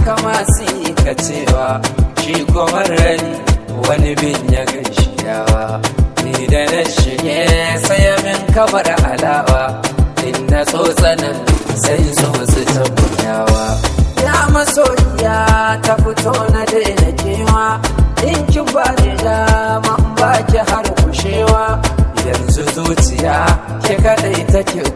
haka masu yi ka cewa shi kuma rani wani bin ya gaishe yawa. Ni da na shige sai min kamar alawa, in na tsotsanin sai zo su tabbayawa. Ya masoyiya ta fito na daina kewa, in ki ba ni dama in ba ki har kushewa. Yanzu zuciya ke kadai take